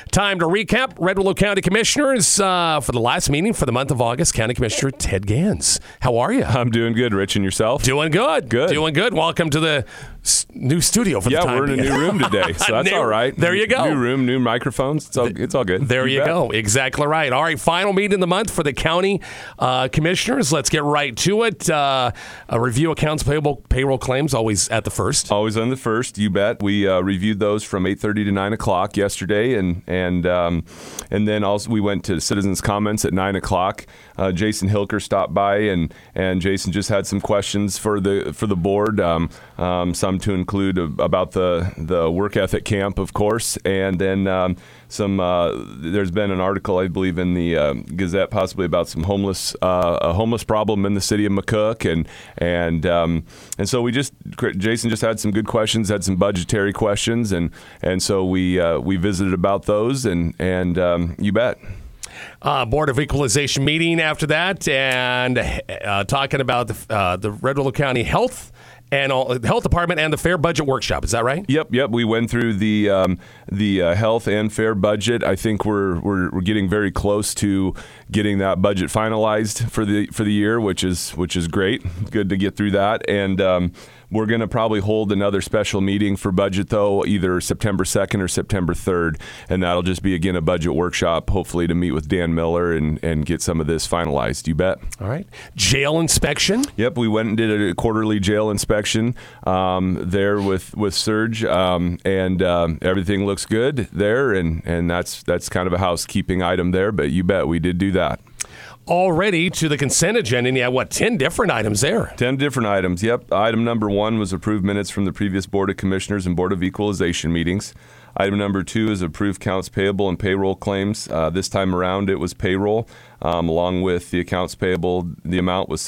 Time to recap. Red Willow County Commissioners for the last meeting for the month of August. County Commissioner Ted Gans. How are you? I'm doing good, Rich, and yourself? Doing good. Doing good. Welcome to the new studio for the time. Yeah, we're in a new room today, so that's all right. There you go. New room, new microphones. It's all good. There you go. Exactly right. All right, final meeting of the month for the county commissioners. Let's get right to it. A review accounts payable, payroll claims, always at the first. Always on the first, you bet. We reviewed those from 8:30 to 9 o'clock yesterday, and then also we went to citizens' comments at 9 o'clock. Jason Hilker stopped by, and Jason just had some questions for the board. Some to include about the work ethic camp, of course, and then there's been an article, I believe, in the Gazette possibly about some a homeless problem in the city of McCook, and so Jason just had some good questions, had some budgetary questions, and so we visited about those, and you bet. Board of Equalization meeting after that, and talking about the Red Willow County Health Department and the Fair Budget Workshop. Is that right? Yep. We went through the health and fair budget. I think we're getting very close to getting that budget finalized for the year, which is great. Good to get through that, and we're going to probably hold another special meeting for budget, though, either September 2nd or September 3rd, and that'll just be, again, a budget workshop, hopefully to meet with Dan Miller and get some of this finalized. You bet. All right. Jail inspection? Yep, we went and did a quarterly jail inspection there with Serge, and everything looks good there, and that's kind of a housekeeping item there, but you bet we did do that. Already to the consent agenda, and you have, 10 different items there? 10 different items, yep. Item number 1 was approved minutes from the previous Board of Commissioners and Board of Equalization meetings. Item number 2 is approved accounts payable and payroll claims. This time around, it was payroll, along with the accounts payable. The amount was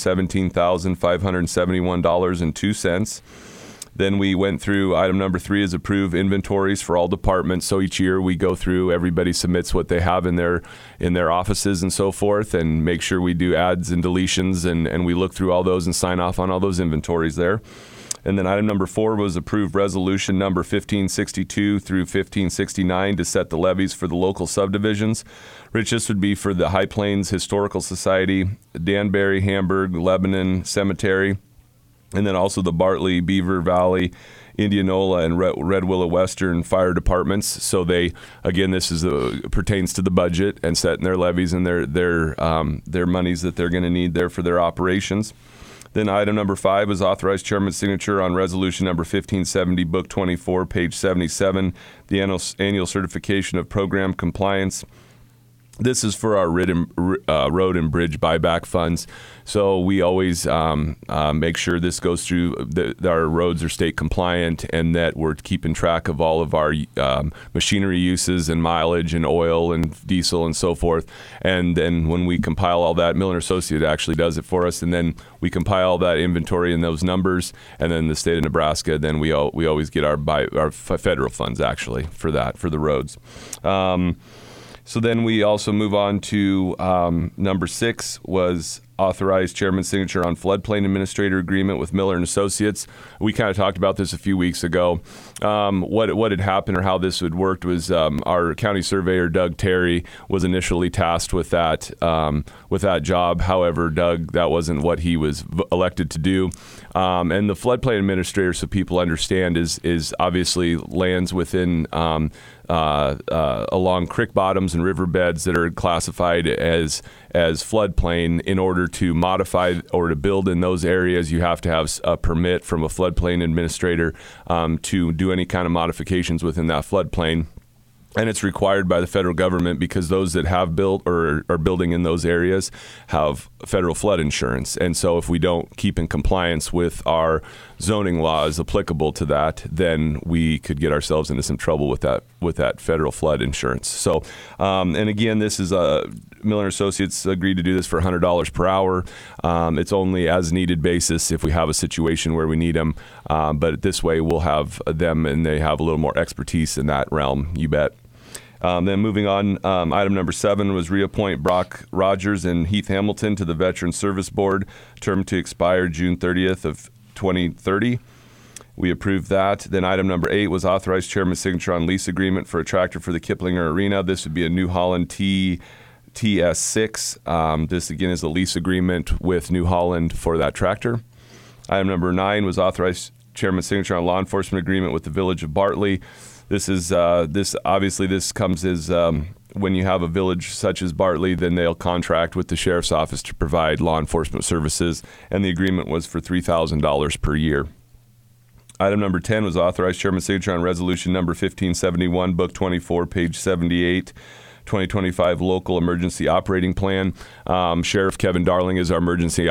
$617,571.02. Then we went through item number 3 is approve inventories for all departments. So each year we go through, everybody submits what they have in their offices and so forth, and make sure we do adds and deletions, and we look through all those and sign off on all those inventories there. And then item number 4 was approved resolution number 1562 through 1569 to set the levies for the local subdivisions. Rich, this would be for the High Plains Historical Society, Danbury, Hamburg, Lebanon Cemetery, and then also the Bartley, Beaver Valley, Indianola, and Red Willow Western fire departments. So this pertains to the budget and setting their levies and their monies that they're going to need there for their operations. Then item number 5 was authorized chairman's signature on resolution number 1570, book 24, page 77, the annual certification of program compliance. This is for our road and bridge buyback funds. So we always make sure this goes through, that our roads are state compliant, and that we're keeping track of all of our machinery uses and mileage and oil and diesel and so forth. And then when we compile all that, Miller & Associates actually does it for us, and then we compile that inventory and those numbers, and then the state of Nebraska, then we always get our federal funds actually for that, for the roads. So then we also move on to number 6 was authorized chairman's signature on floodplain administrator agreement with Miller & Associates. We kind of talked about this a few weeks ago. What had happened or how this had worked was our county surveyor, Doug Terry, was initially tasked with that job. However, Doug, that wasn't what he was elected to do. And the floodplain administrator, so people understand, is obviously lands within along creek bottoms and riverbeds that are classified as floodplain. In order to modify or to build in those areas, you have to have a permit from a floodplain administrator to do any kind of modifications within that floodplain. And it's required by the federal government because those that have built or are building in those areas have federal flood insurance. And so if we don't keep in compliance with our zoning laws applicable to that, then we could get ourselves into some trouble with that federal flood insurance. So, and again, this is Miller & Associates agreed to do this for $100 per hour. It's only as needed basis if we have a situation where we need them. But this way we'll have them, and they have a little more expertise in that realm, you bet. Then moving on, item number 7 was reappoint Brock Rogers and Heath Hamilton to the Veteran Service Board, term to expire June 30th of 2030. We approved that. Then item number 8 was authorized chairman's signature on lease agreement for a tractor for the Kiplinger Arena. This would be a New Holland TS6. This, again, is a lease agreement with New Holland for that tractor. Item number 9 was authorized chairman's signature on law enforcement agreement with the Village of Bartley. This comes as when you have a village such as Bartley, then they'll contract with the sheriff's office to provide law enforcement services, and the agreement was for $3,000 per year. Item number 10 was authorized chairman's signature on resolution number 1571, book 24, page 78. 2025 local emergency operating plan. Sheriff Kevin Darling is our emergency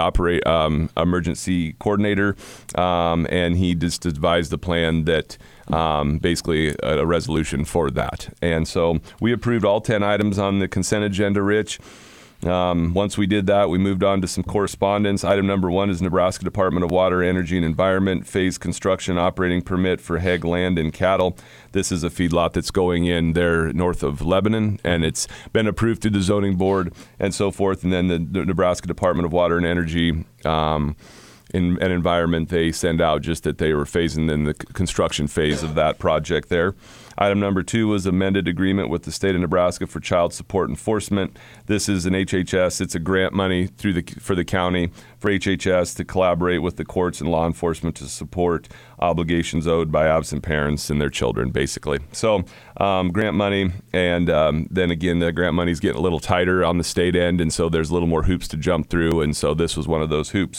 coordinator, and he just advised the plan that basically a resolution for that. And so we approved all 10 items on the consent agenda, Rich. Once we did that, we moved on to some correspondence. Item number 1 is Nebraska Department of Water, Energy, and Environment phase construction operating permit for Heg Land and Cattle. This is a feedlot that's going in there north of Lebanon, and it's been approved through the zoning board and so forth. And then the Nebraska Department of Water and Energy and Environment, they send out just that they were phasing in the construction phase of that project there. Item number 2 was amended agreement with the state of Nebraska for child support enforcement. This is an HHS. It's a grant money for the county for HHS to collaborate with the courts and law enforcement to support obligations owed by absent parents and their children, basically. So grant money, and then again, the grant money is getting a little tighter on the state end, and so there's a little more hoops to jump through, and so this was one of those hoops.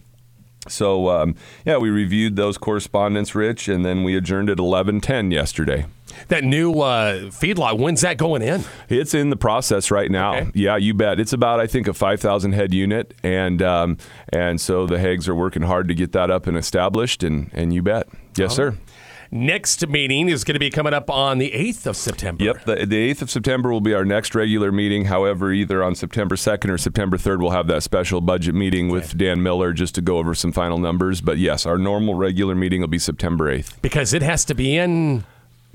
So we reviewed those correspondence, Rich, and then we adjourned at 11:10 yesterday. That new feedlot, when's that going in? It's in the process right now. Okay. Yeah, you bet. It's about, I think, a 5,000 head unit, and so the Hags are working hard to get that up and established, and you bet. Yes, sir. Next meeting is going to be coming up on the 8th of September. Yep, the 8th of September will be our next regular meeting. However, either on September 2nd or September 3rd, we'll have that special budget meeting with Dan Miller just to go over some final numbers. But yes, our normal regular meeting will be September 8th. Because it has to be in...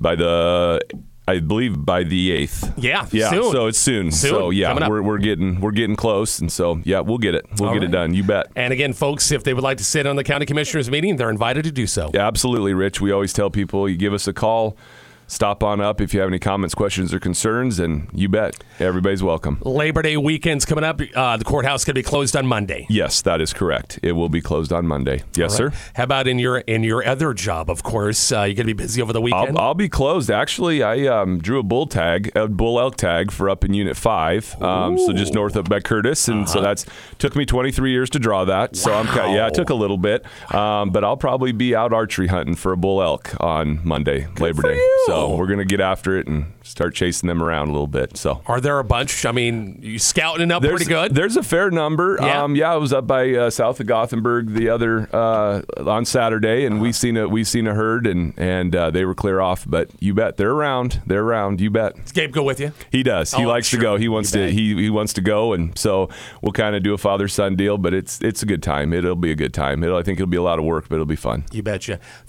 I believe by the 8th. Yeah, soon. So it's soon. So yeah, we're getting close, and so yeah, we'll get it. We'll get it done. You bet. And again, folks, if they would like to sit on the county commissioners meeting, they're invited to do so. Yeah, absolutely, Rich. We always tell people, you give us a call. Stop on up if you have any comments, questions, or concerns, and you bet. Everybody's welcome. Labor Day weekend's coming up. The courthouse is going to be closed on Monday. Yes, that is correct. It will be closed on Monday. Yes, sir. How about in your other job, of course? You're going to be busy over the weekend? I'll be closed. Actually, I drew a bull elk tag for up in Unit 5, so just north of Beck Curtis, and so that's took me 23 years to draw that. So it took a little bit, but I'll probably be out archery hunting for a bull elk on Monday, Labor Day. So we're going to get after it and start chasing them around a little bit. So, are there a bunch? I mean, you scouting up pretty good? There's a fair number. Yeah, I was up by south of Gothenburg the other on Saturday, and we seen a herd, and they were clear off. But you bet they're around. They're around. You bet. Does Gabe go with you? He does. He likes to go. He wants to. He wants to go, and so we'll kind of do a father son deal. But it's a good time. It'll be a good time. I think it'll be a lot of work, but it'll be fun. You betcha.